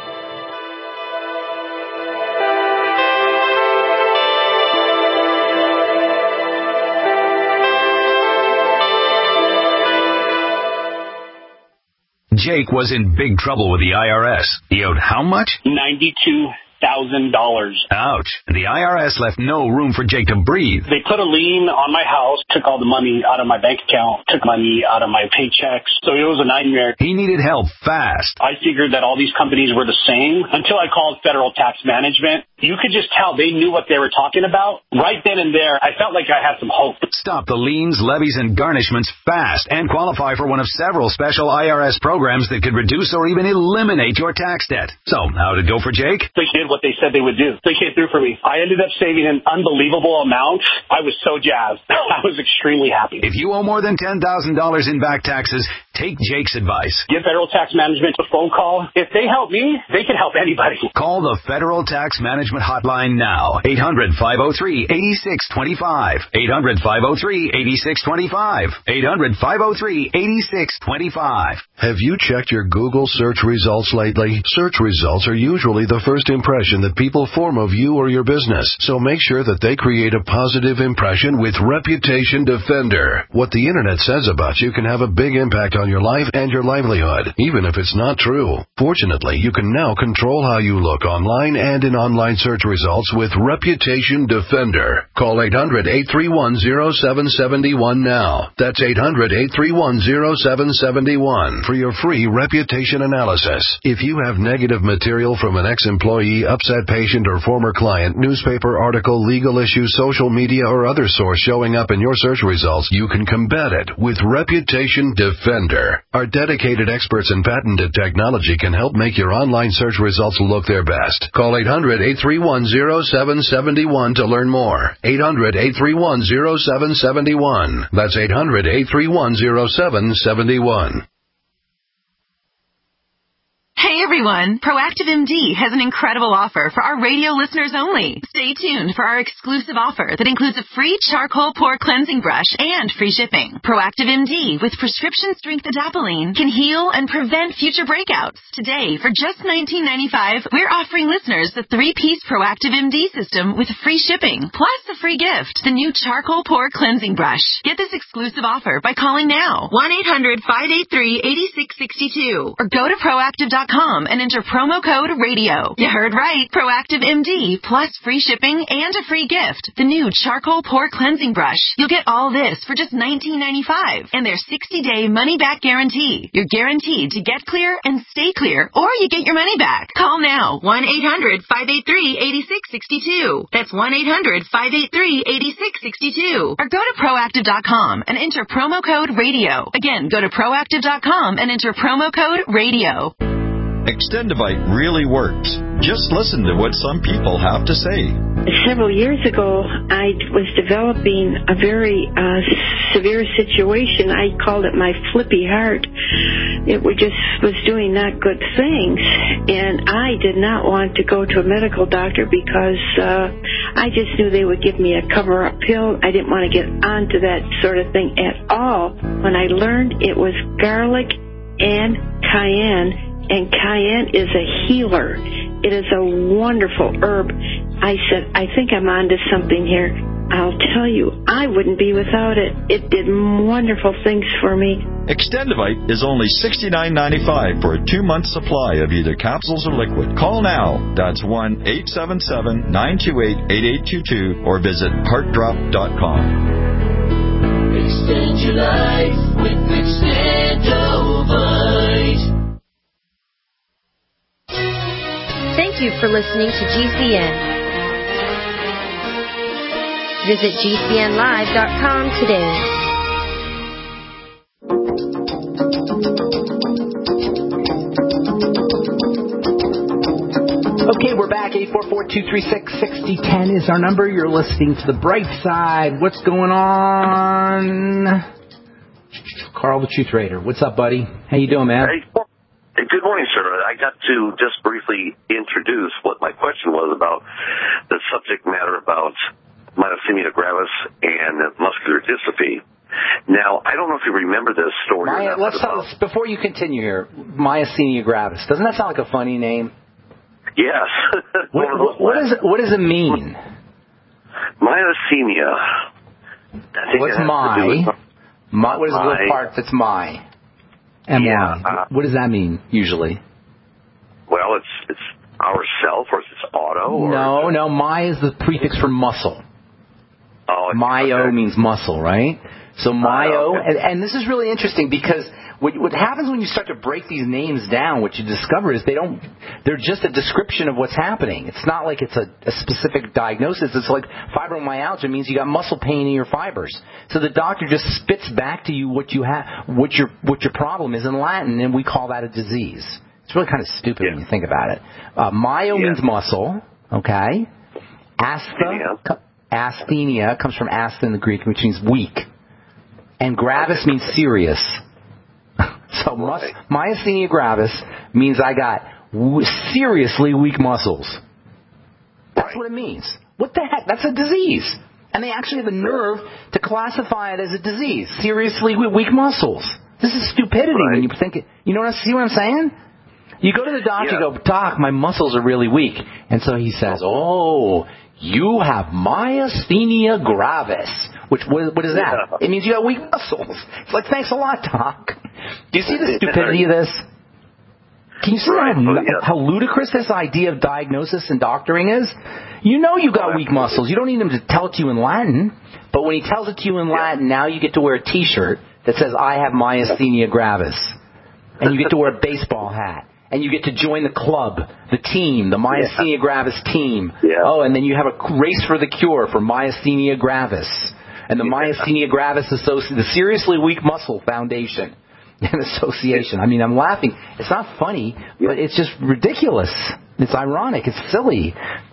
Jake was in big trouble with the I R S. He owed how much? ninety-two thousand dollars. Ouch. The I R S left no room for Jake to breathe. They put a lien on my house, took all the money out of my bank account, took money out of my paychecks. So it was a nightmare. He needed help fast. I figured that all these companies were the same until I called Federal Tax Management. You could just tell they knew what they were talking about. Right then and there, I felt like I had some hope. Stop the liens, levies, and garnishments fast and qualify for one of several special I R S programs that could reduce or even eliminate your tax debt. So, how'd it go for Jake? They did what they said they would do. They came through for me. I ended up saving an unbelievable amount. I was so jazzed. I was extremely happy. If you owe more than ten thousand dollars in back taxes, take Jake's advice. Give Federal Tax Management a phone call. If they help me, they can help anybody. Call the Federal Tax Management Hotline now. eight hundred, five oh three, eight six two five. eight hundred, five oh three, eight six two five. eight hundred, five oh three, eight six two five. Have you checked your Google search results lately? Search results are usually the first impression that people form of you or your business. So make sure that they create a positive impression with Reputation Defender. What the internet says about you can have a big impact on your life and your livelihood, even if it's not true. Fortunately, you can now control how you look online and in online search results with Reputation Defender. Call eight hundred, eight three one, oh seven seven one now. That's eight hundred, eight three one, oh seven seven one for your free reputation analysis. If you have negative material from an ex-employee, upset patient, or former client, newspaper article, legal issue, social media, or other source showing up in your search results, you can combat it with Reputation Defender. Our dedicated experts in patented technology can help make your online search results look their best. Call eight hundred, eight three one, oh seven seven one to learn more. eight hundred, eight three one, oh seven seven one. That's eight hundred, eight three one, oh seven seven one. Hey, everyone. Proactive M D has an incredible offer for our radio listeners only. Stay tuned for our exclusive offer that includes a free charcoal pore cleansing brush and free shipping. Proactive M D with prescription strength adapalene can heal and prevent future breakouts. Today, for just nineteen ninety-five dollars, we're offering listeners the three-piece Proactive M D system with free shipping, plus a free gift, the new charcoal pore cleansing brush. Get this exclusive offer by calling now, one eight hundred, five eight three, eight six six two, or go to proactive dot com and enter promo code radio. You heard right, Proactive M D, plus free shipping and a free gift, the new charcoal pore cleansing brush. You'll get all this for just nineteen ninety-five dollars and their sixty-day money-back guarantee. You're guaranteed to get clear and stay clear, or you get your money back. Call now, one eight hundred, five eight three, eight six six two. That's one eight hundred, five eight three, eight six six two. Or go to proactive dot com and enter promo code radio. Again, go to proactive dot com and enter promo code radio. Extendivite really works. Just listen to what some people have to say. Several years ago, I was developing a very uh, severe situation. I called it my flippy heart. It was just was doing not good things, and I did not want to go to a medical doctor because uh, I just knew they would give me a cover-up pill. I didn't want to get onto that sort of thing at all. When I learned it was garlic and cayenne, and cayenne is a healer. It is a wonderful herb. I said, I think I'm onto something here. I'll tell you, I wouldn't be without it. It did wonderful things for me. Extendivite is only sixty-nine ninety-five for a two-month supply of either capsules or liquid. Call now. That's one eight seven seven, nine two eight, eight eight two two or visit heart drop dot com. Extend your life with Extendivite. Thank you for listening to G C N. Visit G C N live dot com today. Okay, we're back. eight four four, two three six, six zero one zero is our number. You're listening to The Bright Side. What's going on? Carl the Truth Raider. What's up, buddy? How you doing, man? Hey, good morning, sir. I got to just briefly introduce what my question was about the subject matter about myasthenia gravis and muscular dystrophy. Now, I don't know if you remember this story. My, let's talk, before you continue here, myasthenia gravis. Doesn't that sound like a funny name? Yes. what, what, what, is it, what does it mean? Myasthenia. What's my? my? What is my, the part that's my? M Y. Yeah, uh, what does that mean, usually? Well, it's it's ourself, or it's auto. Or no, no, my is the prefix for muscle. Oh, Myo okay. means muscle, right? So myo, uh, okay. and, and this is really interesting because what, what happens when you start to break these names down, what you discover is they don't, they're just a description of what's happening. It's not like it's a, a specific diagnosis. It's like fibromyalgia means you got muscle pain in your fibers. So the doctor just spits back to you what you have, what your what your problem is in Latin, and we call that a disease. It's really kind of stupid yeah. when you think about it. Uh, myo yeah. means muscle, okay? Astha, asthenia comes from astha in the Greek, which means weak. And gravis means serious. So mus- myasthenia gravis means I got w- seriously weak muscles. That's right. What it means. What the heck? That's a disease. And they actually have a nerve to classify it as a disease. Seriously weak muscles. This is stupidity right. when you think it. You know what I see what I'm saying? You go to the doctor, yeah. you go, Doc, my muscles are really weak. And so he says, oh, you have myasthenia gravis. Which, what, what is that? Yeah. It means you got weak muscles. It's like, thanks a lot, Doc. Do you see the stupidity of this? Can you see right. how, yeah. how ludicrous this idea of diagnosis and doctoring is? You know you got oh, weak muscles. You don't need him to tell it to you in Latin. But when he tells it to you in yeah. Latin, now you get to wear a T-shirt that says, I have myasthenia gravis. And you get to wear a baseball hat. And you get to join the club, the team, the myasthenia yeah. gravis team. Yeah. Oh, and then you have a race for the cure for myasthenia gravis. And the yeah. myasthenia gravis association, the Seriously Weak Muscle Foundation and Association. I mean, I'm laughing. It's not funny, yeah. but it's just ridiculous. It's ironic. It's silly.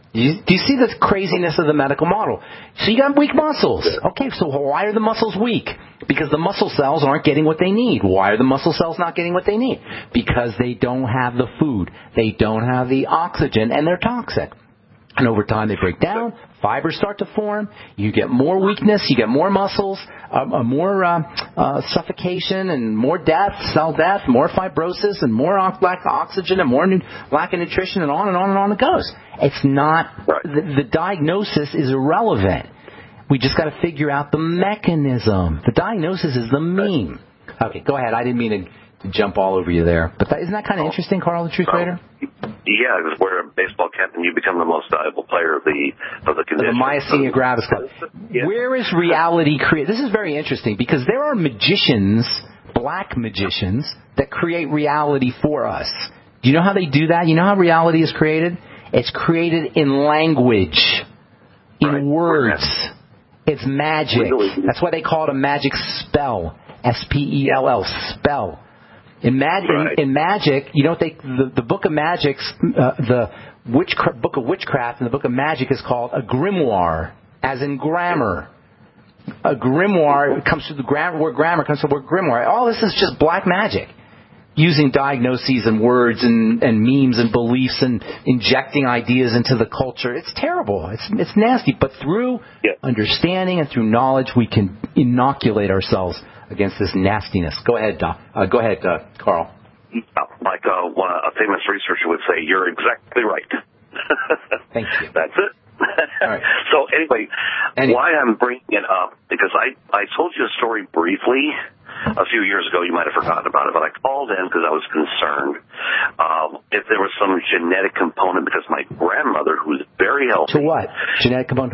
You, do you see the craziness of the medical model? So you got weak muscles. Okay, so why are the muscles weak? Because the muscle cells aren't getting what they need. Why are the muscle cells not getting what they need? Because they don't have the food. They don't have the oxygen, and they're toxic. And over time they break down, fibers start to form, you get more weakness, you get more muscles, uh, more uh, uh, suffocation and more death, cell death, more fibrosis and more lack of oxygen and more nu- lack of nutrition, and on and on and on it goes. It's not, the, the diagnosis is irrelevant. We just got to figure out the mechanism. The diagnosis is the meme. Okay, go ahead. I didn't mean to to jump all over you there. But that, isn't that kind of interesting, Carl, the Truth Raider? Yeah, because we're a baseball captain, you become the most valuable player of the of the condition. The myasthenia gravis club. Yeah. Where is reality created? This is very interesting because there are magicians, black magicians, that create reality for us. Do you know how they do that? You know how reality is created? It's created in language, in right. words. It's magic. That's why they call it a magic spell. S P E L L, spell. In, mag- right. in, in magic, you know what they, the, the book of magic's, uh, the witchcraft, book of witchcraft and the book of magic is called a grimoire, as in grammar. A grimoire comes from the gram- word grammar comes from the word grimoire. All this is just black magic, using diagnoses and words and, and memes and beliefs and injecting ideas into the culture. It's terrible. It's it's nasty. But through yeah. understanding and through knowledge, we can inoculate ourselves against this nastiness. Go ahead, Doc. Uh, go ahead, uh, Carl. Like uh, one, a famous researcher would say, you're exactly right. Thank you. That's it. All right. So anyway, anyway, why I'm bringing it up, because I, I told you a story briefly a few years ago. You might have forgotten about it, but I called in because I was concerned um, if there was some genetic component, because my grandmother, who's very healthy. To what? Genetic component?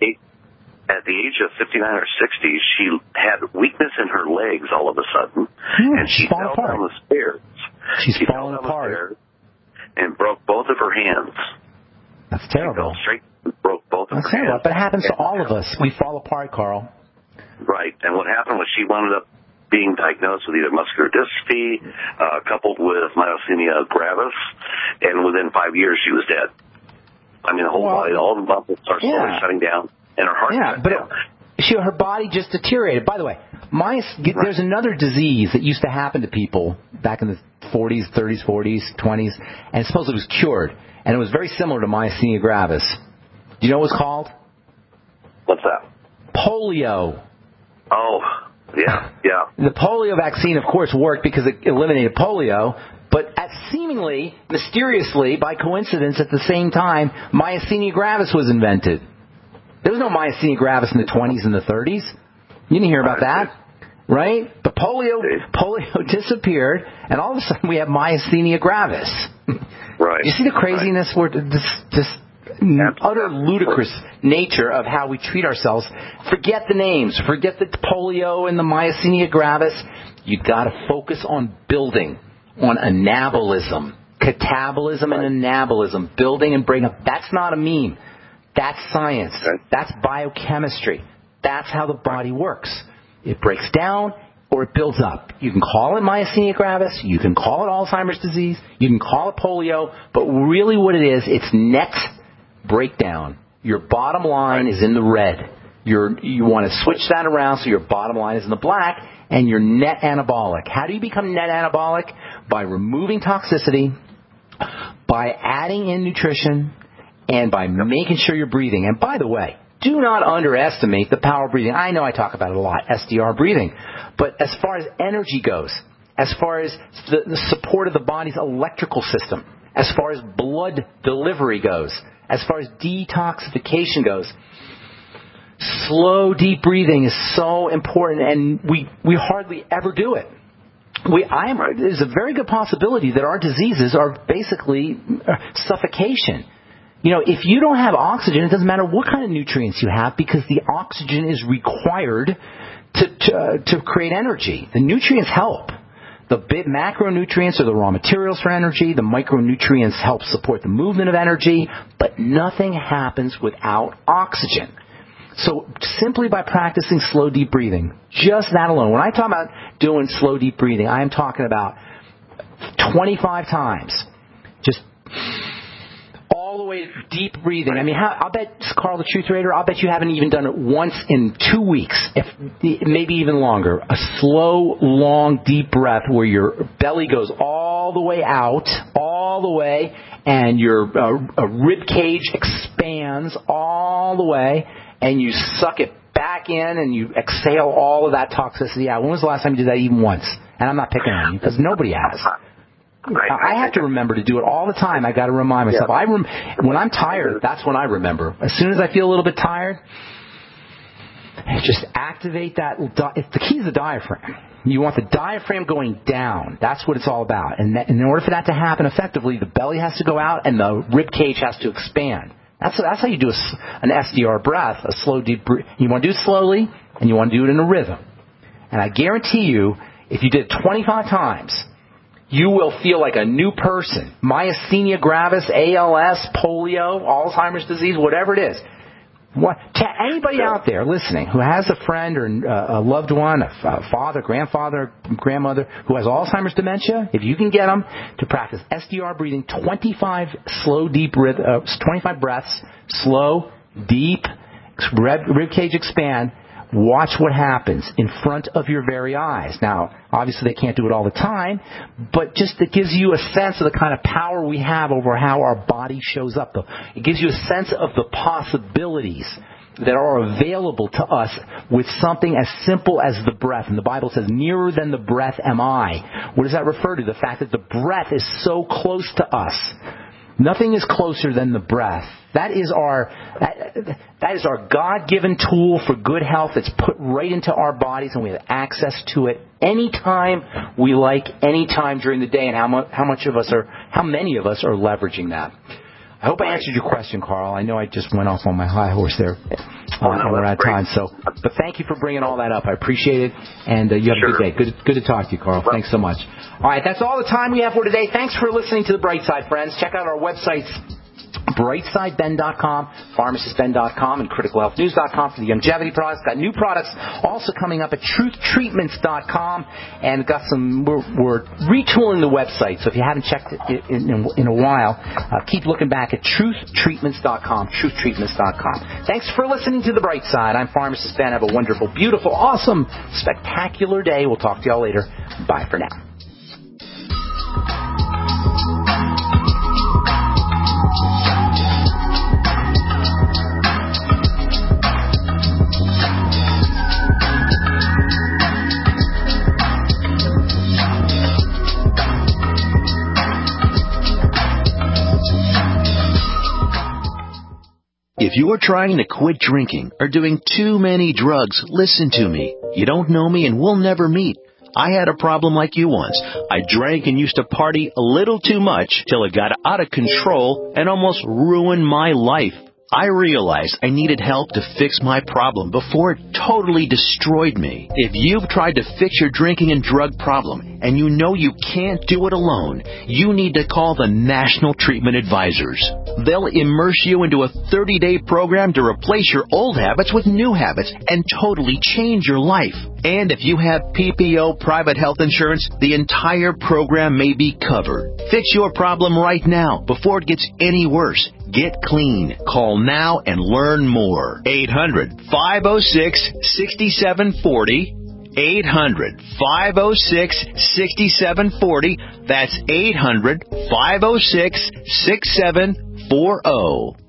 At the age of fifty-nine or sixty, she had weakness in her legs all of a sudden, hmm, and she fell apart. down the stairs. She's she fallen fell down apart. the stairs and broke both of her hands. That's terrible. She fell straight and broke both of That's her terrible. hands. But it happens to all of us. We fall apart, Carl. Right. And what happened was she wound up being diagnosed with either muscular dystrophy, uh, coupled with myasthenia gravis, and within five years she was dead. I mean, the whole well, body, all the muscles are slowly yeah. shutting down. And her heart yeah, but it, she, her body just deteriorated. By the way, my, right. there's another disease that used to happen to people back in the forties, thirties, forties, twenties, and supposedly it was cured. And it was very similar to myasthenia gravis. Do you know what it's called? What's that? Polio. Oh, yeah, yeah. The polio vaccine, of course, worked because it eliminated polio. But at seemingly, mysteriously, by coincidence, at the same time, myasthenia gravis was invented. There was no myasthenia gravis in the twenties and the thirties. You didn't hear about that, right? The polio polio disappeared, and all of a sudden we have myasthenia gravis. Right. You see the craziness? Right. Where this this utter ludicrous nature of how we treat ourselves. Forget the names. Forget the polio and the myasthenia gravis. You've got to focus on building, on anabolism, catabolism right. and anabolism, building and breaking up. That's not a meme. That's science. Okay. That's biochemistry. That's how the body works. It breaks down or it builds up. You can call it myasthenia gravis. You can call it Alzheimer's disease. You can call it polio. But really what it is, it's net breakdown. Your bottom line is in the red. You're, you want to switch that around so your bottom line is in the black and you're net anabolic. How do you become net anabolic? By removing toxicity, by adding in nutrition, and by making sure you're breathing. And by the way, do not underestimate the power of breathing. I know I talk about it a lot, S D R breathing. But as far as energy goes, as far as the, the support of the body's electrical system, as far as blood delivery goes, as far as detoxification goes, slow, deep breathing is so important, and we, we hardly ever do it. We, I am, there's a very good possibility that our diseases are basically suffocation. You know, if you don't have oxygen, it doesn't matter what kind of nutrients you have because the oxygen is required to to, uh, to create energy. The nutrients help. The big macronutrients are the raw materials for energy. The micronutrients help support the movement of energy. But nothing happens without oxygen. So simply by practicing slow, deep breathing, just that alone. When I talk about doing slow, deep breathing, I am talking about twenty-five times. Just all all the way deep breathing. I mean, how, I'll bet, Carl, the Truth Raider, I'll bet you haven't even done it once in two weeks, if maybe even longer. A slow, long, deep breath where your belly goes all the way out, all the way, and your uh, rib cage expands all the way, and you suck it back in and you exhale all of that toxicity out. When was the last time you did that even once? And I'm not picking on you because nobody has. I have to remember to do it all the time. I got to remind myself. I rem- when I'm tired, that's when I remember. As soon as I feel a little bit tired, just activate that. Di- the key is the diaphragm. You want the diaphragm going down. That's what it's all about. And that, in order for that to happen effectively, the belly has to go out and the rib cage has to expand. That's that's how you do a, an S D R breath, a slow deep breath. You want to do it slowly and you want to do it in a rhythm. And I guarantee you, if you did it twenty-five times, you will feel like a new person. Myasthenia gravis, A L S, polio, Alzheimer's disease, whatever it is. What, to anybody out there listening who has a friend or a loved one, a father, grandfather, grandmother who has Alzheimer's dementia, if you can get them to practice S D R breathing, twenty-five slow, deep, uh, twenty-five breaths, slow, deep, rib, rib cage expand. Watch what happens in front of your very eyes. Now, obviously they can't do it all the time, but just it gives you a sense of the kind of power we have over how our body shows up. It gives you a sense of the possibilities that are available to us with something as simple as the breath. And the Bible says, nearer than the breath am I. What does that refer to? The fact that the breath is so close to us. Nothing is closer than the breath. That is our that, that is our God-given tool for good health. It's put right into our bodies, and we have access to it anytime we like, anytime during the day. And how much how much of us are how many of us are leveraging that? I hope I answered your question, Carl. I know I just went off on my high horse there, uh, and we're out of time. So, but thank you for bringing all that up. I appreciate it, and uh, you have sure. a good day. Good, good to talk to you, Carl. Well, thanks so much. All right, that's all the time we have for today. Thanks for listening to The Bright Side, friends. Check out our websites, brightside ben dot com, pharmacist ben dot com, and critical health news dot com for the longevity products. Got new products also coming up at truth treatments dot com, and got some. We're, we're retooling the website, so if you haven't checked it in, in, in a while, uh, keep looking back at truth treatments dot com, truth treatments dot com. Thanks for listening to The Bright Side. I'm Pharmacist Ben. Have a wonderful, beautiful, awesome, spectacular day. We'll talk to y'all later. Bye for now. If you are trying to quit drinking or doing too many drugs, listen to me. You don't know me and we'll never meet. I had a problem like you once. I drank and used to party a little too much till it got out of control and almost ruined my life. I realized I needed help to fix my problem before it totally destroyed me. If you've tried to fix your drinking and drug problem and you know you can't do it alone, you need to call the National Treatment Advisors. They'll immerse you into a thirty-day program to replace your old habits with new habits and totally change your life. And if you have P P O private health insurance, the entire program may be covered. Fix your problem right now before it gets any worse. Get clean. Call now and learn more. eight hundred, five oh six, six seven four oh. eight hundred, five oh six, six seven four oh. That's eight hundred, five oh six, six seven four oh.